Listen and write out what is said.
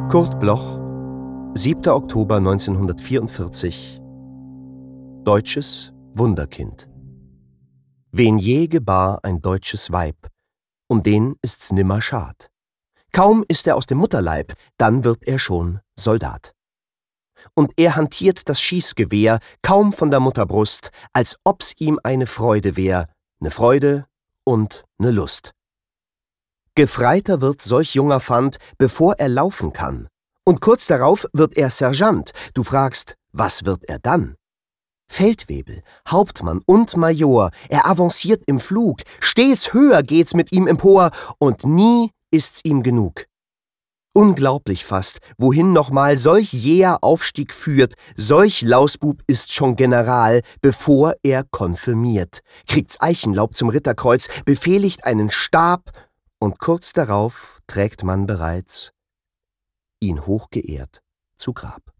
Kurt Bloch, 7. Oktober 1944. Deutsches Wunderkind. Wen je gebar ein deutsches Weib, um den ist's nimmer schad. Kaum ist er aus dem Mutterleib, dann wird er schon Soldat. Und er hantiert das Schießgewehr kaum von der Mutterbrust, als ob's ihm eine Freude wär, ne Freude und ne Lust. Gefreiter wird solch junger Fant, bevor er laufen kann. Und kurz darauf wird er Sergeant. Du fragst, was wird er dann? Feldwebel, Hauptmann und Major, er avanciert im Flug, stets höher geht's mit ihm empor, und nie ist's ihm genug. Unglaublich fast, wohin nochmal solch jäher Aufstieg führt, solch Lausbub ist schon General, bevor er konfirmiert, kriegt's Eichenlaub zum Ritterkreuz, befehligt einen Stab, und kurz darauf trägt man bereits ihn hochgeehrt zu Grab.